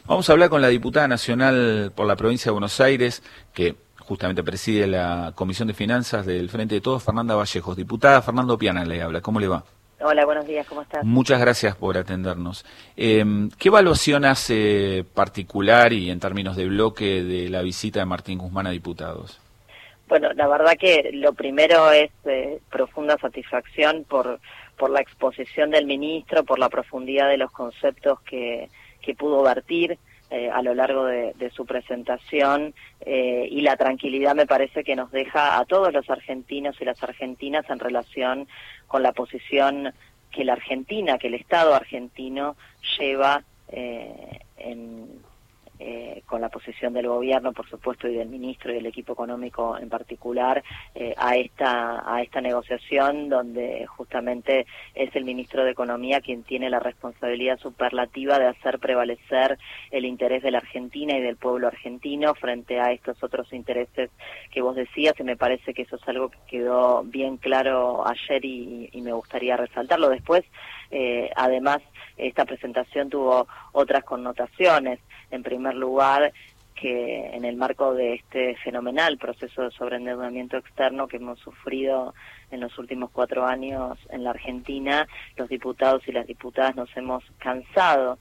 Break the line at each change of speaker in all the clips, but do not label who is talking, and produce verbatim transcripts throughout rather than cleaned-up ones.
Vamos a hablar con la diputada nacional por la provincia de Buenos Aires, que justamente preside la Comisión de Finanzas del Frente de Todos, Fernanda Vallejos. Diputada, Fernando Piana le habla. ¿Cómo le va?
Hola, buenos días, ¿cómo estás?
Muchas gracias por atendernos. Eh, ¿Qué evaluación hace particular y en términos de bloque de la visita de Martín Guzmán a diputados?
Bueno, la verdad que lo primero es eh, profunda satisfacción por, por la exposición del ministro, por la profundidad de los conceptos que, que pudo vertir eh, a lo largo de, de su presentación eh, y la tranquilidad me parece que nos deja a todos los argentinos y las argentinas en relación con la posición que la Argentina, que el Estado argentino lleva eh, en Eh, con la posición del gobierno, por supuesto, y del ministro y del equipo económico en particular, eh, a esta a esta negociación donde justamente es el ministro de Economía quien tiene la responsabilidad superlativa de hacer prevalecer el interés de la Argentina y del pueblo argentino frente a estos otros intereses que vos decías, y me parece que eso es algo que quedó bien claro ayer y, y me gustaría resaltarlo. Después, eh, además, esta presentación tuvo otras connotaciones. En primer lugar, que en el marco de este fenomenal proceso de sobreendeudamiento externo que hemos sufrido en los últimos cuatro años en la Argentina, los diputados y las diputadas nos hemos cansado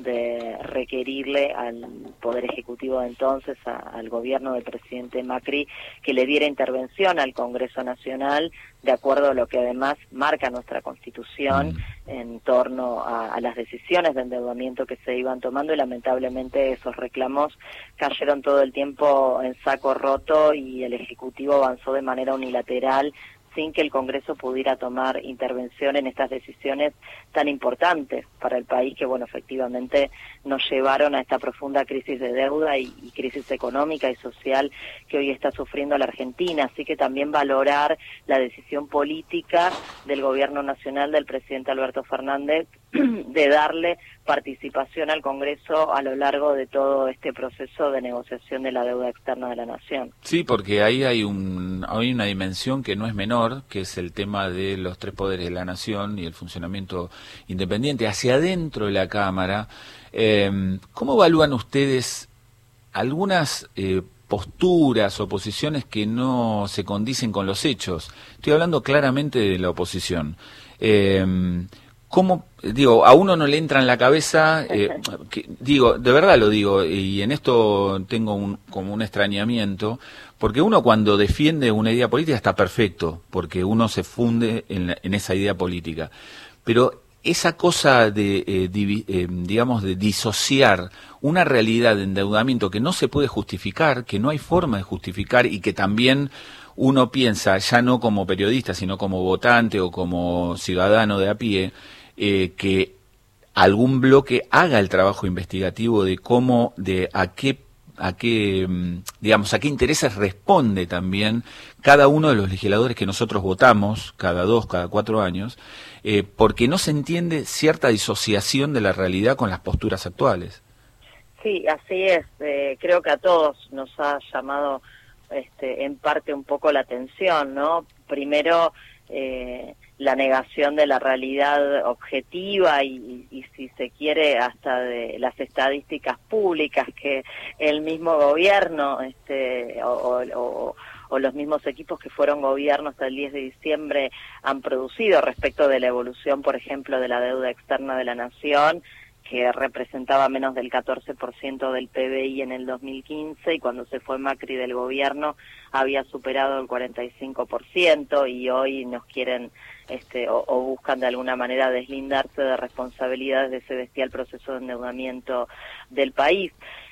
de requerirle al Poder Ejecutivo de entonces, a, al gobierno del presidente Macri, que le diera intervención al Congreso Nacional, de acuerdo a lo que además marca nuestra Constitución en torno a, a las decisiones de endeudamiento que se iban tomando, y lamentablemente esos reclamos cayeron todo el tiempo en saco roto y el Ejecutivo avanzó de manera unilateral sin que el Congreso pudiera tomar intervención en estas decisiones tan importantes para el país que, bueno, efectivamente nos llevaron a esta profunda crisis de deuda y, y crisis económica y social que hoy está sufriendo la Argentina. Así que también valorar la decisión política del Gobierno Nacional del presidente Alberto Fernández de darle participación al Congreso a lo largo de todo este proceso de negociación de la deuda externa de la Nación.
Sí, porque ahí hay, un, hay una dimensión que no es menor, que es el tema de los tres poderes de la Nación y el funcionamiento independiente hacia adentro de la Cámara. Eh, ¿Cómo evalúan ustedes algunas eh, posturas o posiciones que no se condicen con los hechos? Estoy hablando claramente de la oposición. Eh, ¿Cómo, digo, a uno no le entra en la cabeza, eh, que, digo, de verdad lo digo, y en esto tengo un, como un extrañamiento, porque uno cuando defiende una idea política está perfecto, porque uno se funde en, la, en esa idea política, pero esa cosa de, eh, divi, eh, digamos, de disociar una realidad de endeudamiento que no se puede justificar, que no hay forma de justificar y que también uno piensa, ya no como periodista, sino como votante o como ciudadano de a pie, eh, que algún bloque haga el trabajo investigativo de cómo, de a qué, a qué, digamos, a qué intereses responde también cada uno de los legisladores que nosotros votamos cada dos, cada cuatro años, eh, porque no se entiende cierta disociación de la realidad con las posturas actuales.
Sí, así es. Eh, creo que a todos nos ha llamado Este, en parte un poco la atención, ¿no? Primero, eh, la negación de la realidad objetiva y, y, y, si se quiere, hasta de las estadísticas públicas que el mismo gobierno este, o, o, o los mismos equipos que fueron gobierno hasta el diez de diciembre han producido respecto de la evolución, por ejemplo, de la deuda externa de la Nación, que representaba menos del catorce por ciento del P B I en el dos mil quince, y cuando se fue Macri del gobierno había superado el cuarenta y cinco por ciento, y hoy nos quieren este, o, o buscan de alguna manera deslindarse de responsabilidades de ese bestial proceso de endeudamiento del país.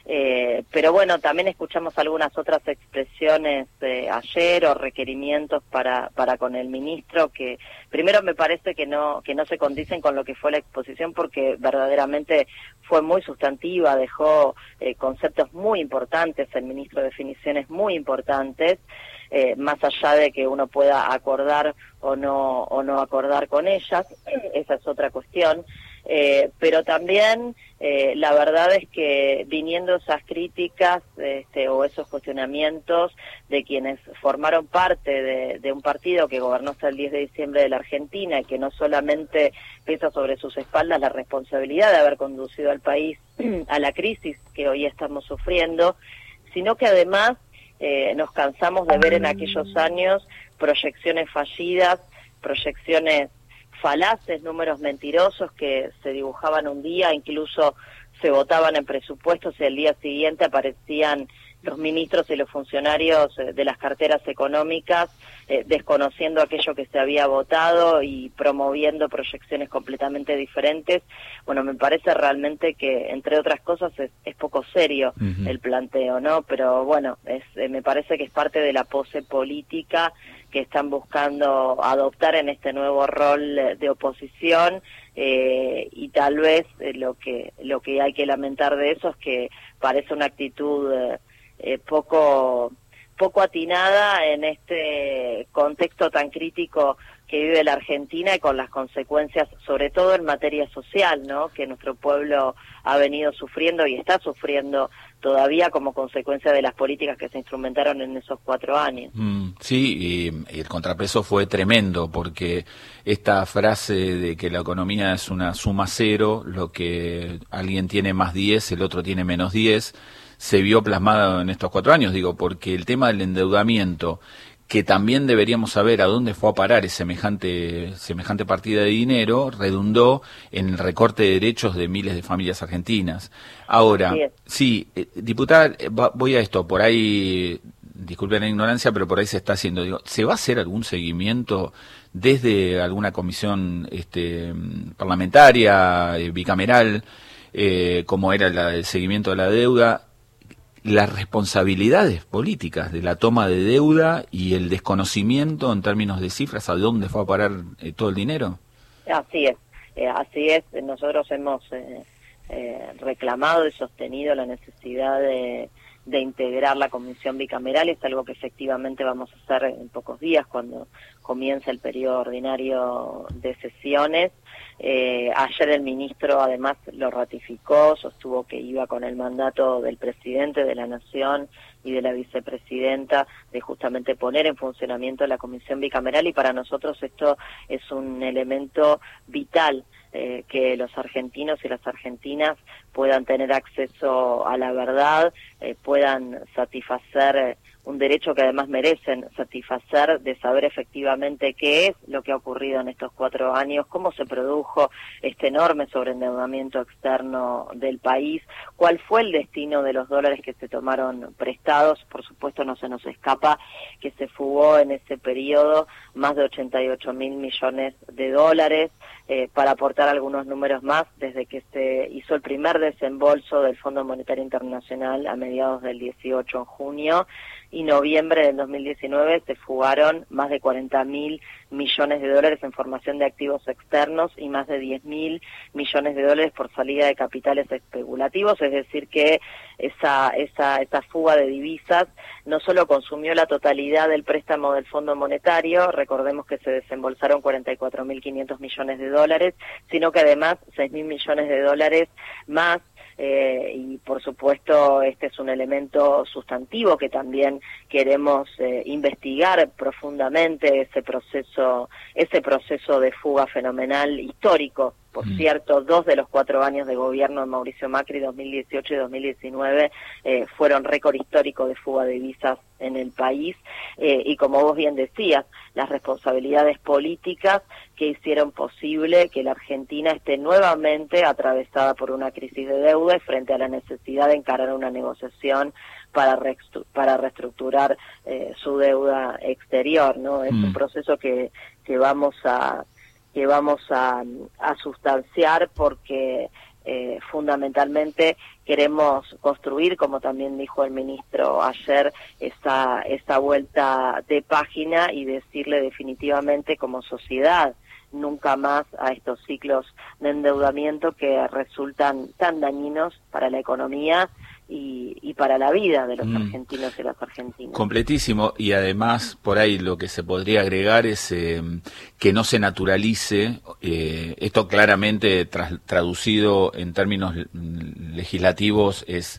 Eh, pero bueno, también escuchamos algunas otras expresiones eh, ayer o requerimientos para para con el ministro que primero me parece que no que no se condicen con lo que fue la exposición, porque verdaderamente fue muy sustantiva, dejó eh, conceptos muy importantes el ministro, definiciones muy importantes, eh, más allá de que uno pueda acordar o no o no acordar con ellas, esa es otra cuestión. Eh, pero también eh, la verdad es que viniendo esas críticas este, o esos cuestionamientos de quienes formaron parte de, de un partido que gobernó hasta el diez de diciembre de la Argentina y que no solamente pesa sobre sus espaldas la responsabilidad de haber conducido al país a la crisis que hoy estamos sufriendo, sino que además eh, nos cansamos de ver en aquellos años proyecciones fallidas, proyecciones falaces, números mentirosos que se dibujaban un día, incluso se votaban en presupuestos y al día siguiente aparecían los ministros y los funcionarios de las carteras económicas eh, desconociendo aquello que se había votado y promoviendo proyecciones completamente diferentes. Bueno, me parece realmente que, entre otras cosas, es, es poco serio uh-huh. el planteo, ¿no? Pero bueno, es, eh, me parece que es parte de la pose política que están buscando adoptar en este nuevo rol de oposición, eh, y tal vez eh, lo que lo que hay que lamentar de eso es que parece una actitud eh, eh, poco poco atinada en este contexto tan crítico que vive la Argentina y con las consecuencias, sobre todo en materia social, ¿no?, que nuestro pueblo ha venido sufriendo y está sufriendo todavía como consecuencia de las políticas que se instrumentaron en esos cuatro años.
Mm, sí, y, y el contrapeso fue tremendo, porque esta frase de que la economía es una suma cero, lo que alguien tiene más diez, el otro tiene menos diez, se vio plasmado en estos cuatro años, digo, porque el tema del endeudamiento, que también deberíamos saber a dónde fue a parar semejante semejante partida de dinero, redundó en el recorte de derechos de miles de familias argentinas. Ahora, sí, eh, diputada, eh, va, voy a esto, por ahí, disculpen la ignorancia, pero por ahí se está haciendo, digo, ¿se va a hacer algún seguimiento desde alguna comisión este, parlamentaria, eh, bicameral, eh, como era la, el seguimiento de la deuda, las responsabilidades políticas de la toma de deuda y el desconocimiento en términos de cifras a dónde fue a parar eh, todo el dinero?
Así es, eh, así es. Nosotros hemos eh, eh, reclamado y sostenido la necesidad de, de integrar la comisión bicameral. Es algo que efectivamente vamos a hacer en pocos días cuando comienza el periodo ordinario de sesiones. Eh, ayer el ministro además lo ratificó, sostuvo que iba con el mandato del presidente de la Nación y de la vicepresidenta de justamente poner en funcionamiento la comisión bicameral, y para nosotros esto es un elemento vital, eh, que los argentinos y las argentinas puedan tener acceso a la verdad, eh, puedan satisfacer eh, un derecho que además merecen satisfacer, de saber efectivamente qué es lo que ha ocurrido en estos cuatro años, cómo se produjo este enorme sobreendeudamiento externo del país, cuál fue el destino de los dólares que se tomaron prestados. Por supuesto no se nos escapa que se fugó en ese periodo más de ochenta y ocho mil millones de dólares, eh, para aportar algunos números más, desde que se hizo el primer desembolso del Fondo Monetario Internacional a mediados del dieciocho, en junio, y noviembre del dos mil diecinueve se fugaron más de cuarenta mil millones de dólares en formación de activos externos y más de diez mil millones de dólares por salida de capitales especulativos. Es decir que esa, esa, esa fuga de divisas no solo consumió la totalidad del préstamo del Fondo Monetario, recordemos que se desembolsaron cuarenta y cuatro mil quinientos millones de dólares, sino que además seis mil millones de dólares más. Eh, y por supuesto este es un elemento sustantivo que también queremos eh, investigar profundamente, ese proceso ese proceso de fuga fenomenal histórico. Por mm. cierto, dos de los cuatro años de gobierno de Mauricio Macri, dos mil dieciocho y dos mil diecinueve, eh, fueron récord histórico de fuga de divisas en el país, eh, y como vos bien decías, las responsabilidades políticas que hicieron posible que la Argentina esté nuevamente atravesada por una crisis de deuda y frente a la necesidad de encarar una negociación para reestru- para reestructurar eh, su deuda exterior, ¿no? Es mm. un proceso que que vamos a que vamos a, a sustanciar porque eh, fundamentalmente queremos construir, como también dijo el ministro ayer, esa, esa vuelta de página y decirle definitivamente como sociedad nunca más a estos ciclos de endeudamiento que resultan tan dañinos para la economía y, y para la vida de los
mm.
argentinos y las argentinas.
Completísimo, y además por ahí lo que se podría agregar es eh, que no se naturalice, eh, esto claramente tra- traducido en términos legislativos es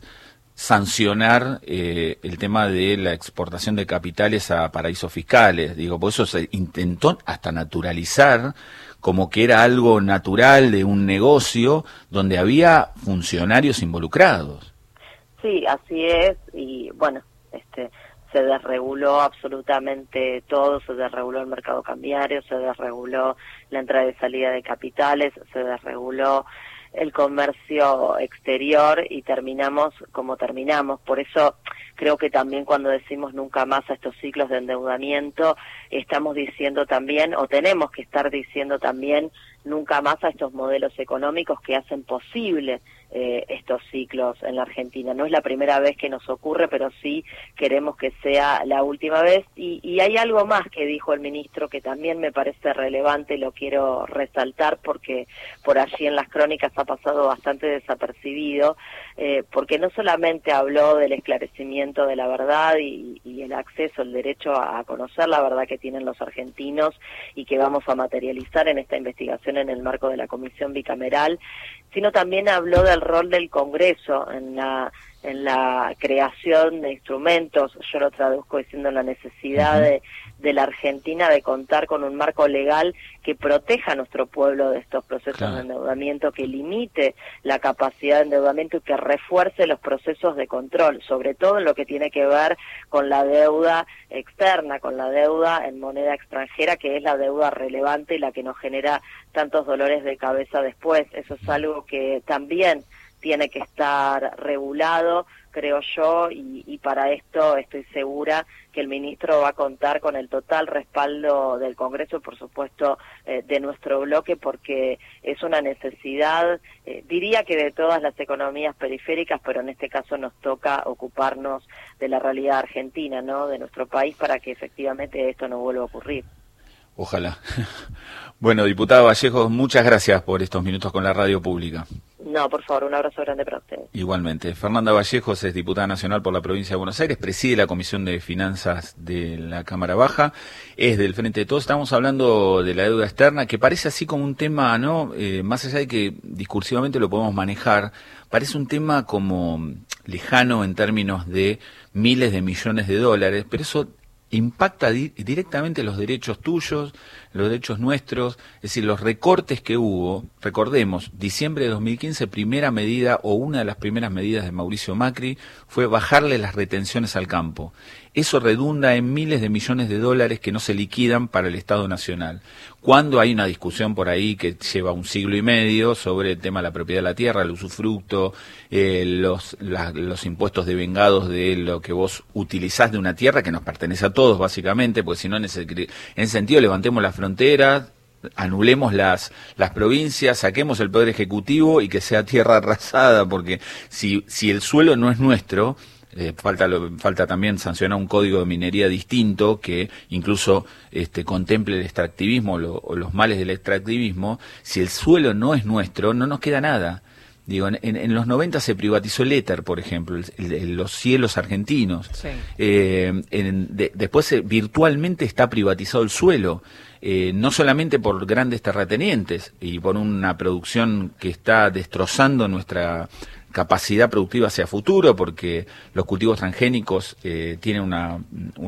sancionar eh, el tema de la exportación de capitales a paraísos fiscales. Digo, por eso se intentó hasta naturalizar como que era algo natural de un negocio donde había funcionarios involucrados.
Sí, así es, y bueno, este se desreguló absolutamente todo, se desreguló el mercado cambiario, se desreguló la entrada y salida de capitales, se desreguló el comercio exterior y terminamos como terminamos. Por eso creo que también cuando decimos nunca más a estos ciclos de endeudamiento, estamos diciendo también, o tenemos que estar diciendo también, nunca más a estos modelos económicos que hacen posible eh, estos ciclos en la Argentina. No es la primera vez que nos ocurre, pero sí queremos que sea la última vez. Y, y hay algo más que dijo el ministro que también me parece relevante y lo quiero resaltar porque por allí en las crónicas ha pasado bastante desapercibido, eh, porque no solamente habló del esclarecimiento de la verdad y, y el acceso, el derecho a, a conocer la verdad que tienen los argentinos y que vamos a materializar en esta investigación en el marco de la comisión bicameral, sino también habló del rol del Congreso en la en la creación de instrumentos. Yo lo traduzco diciendo la necesidad de, de la Argentina de contar con un marco legal que proteja a nuestro pueblo de estos procesos claro. de endeudamiento, que limite la capacidad de endeudamiento y que refuerce los procesos de control, sobre todo en lo que tiene que ver con la deuda externa, con la deuda en moneda extranjera, que es la deuda relevante y la que nos genera tantos dolores de cabeza después. Eso es algo que también tiene que estar regulado, creo yo, y, y para esto estoy segura que el ministro va a contar con el total respaldo del Congreso, por supuesto, eh, de nuestro bloque, porque es una necesidad, eh, diría que de todas las economías periféricas, pero en este caso nos toca ocuparnos de la realidad argentina, ¿no?, de nuestro país, para que efectivamente esto no vuelva a ocurrir.
Ojalá. Bueno, diputado Vallejos, muchas gracias por estos minutos con la radio pública.
No, por favor, un abrazo grande para ustedes.
Igualmente. Fernanda Vallejos es diputada nacional por la provincia de Buenos Aires, preside la Comisión de Finanzas de la Cámara Baja, es del Frente de Todos. Estamos hablando de la deuda externa, que parece así como un tema, ¿no? Eh, más allá de que discursivamente lo podemos manejar, parece un tema como lejano en términos de miles de millones de dólares, pero eso impacta di- directamente los derechos tuyos, los derechos nuestros, es decir, los recortes que hubo. Recordemos, diciembre de dos mil quince, primera medida o una de las primeras medidas de Mauricio Macri fue bajarle las retenciones al campo. Eso redunda en miles de millones de dólares que no se liquidan para el Estado Nacional. Cuando hay una discusión por ahí que lleva un siglo y medio sobre el tema de la propiedad de la tierra, el usufructo, eh, los, la, los impuestos devengados de lo que vos utilizás de una tierra que nos pertenece a todos básicamente, porque si no en ese, en ese sentido levantemos las fronteras, anulemos las las provincias, saquemos el poder ejecutivo y que sea tierra arrasada, porque si si el suelo no es nuestro, eh, falta lo, falta también sancionar un código de minería distinto que incluso este contemple el extractivismo lo, o los males del extractivismo. Si el suelo no es nuestro, no nos queda nada. Digo, en, en los noventa se privatizó el éter, por ejemplo, el, el, los cielos argentinos. Sí. Eh, en, de, después eh, virtualmente está privatizado el suelo, eh, no solamente por grandes terratenientes y por una producción que está destrozando nuestra capacidad productiva hacia futuro, porque los cultivos transgénicos eh, tienen una,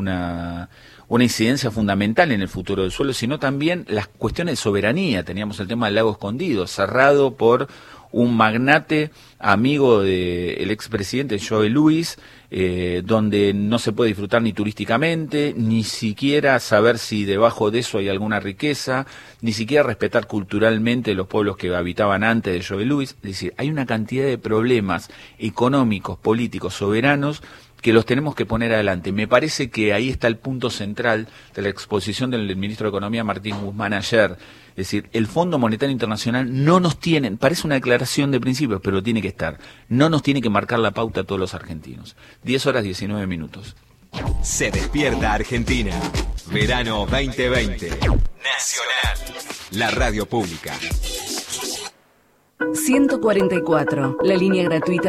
una, una incidencia fundamental en el futuro del suelo, sino también las cuestiones de soberanía. Teníamos el tema del lago escondido, cerrado por un magnate amigo del expresidente Joe Louis, eh, donde no se puede disfrutar ni turísticamente, ni siquiera saber si debajo de eso hay alguna riqueza, ni siquiera respetar culturalmente los pueblos que habitaban antes de Joe Louis. Es decir, hay una cantidad de problemas económicos, políticos, soberanos, que los tenemos que poner adelante. Me parece que ahí está el punto central de la exposición del ministro de Economía Martín Guzmán ayer. Es decir, el Fondo Monetario Internacional no nos tiene, parece una declaración de principios, pero tiene que estar, no nos tiene que marcar la pauta a todos los argentinos. diez horas diecinueve minutos.
Se despierta Argentina. Verano veinte veinte. Nacional. La radio pública.
ciento cuarenta y cuatro, la línea gratuita.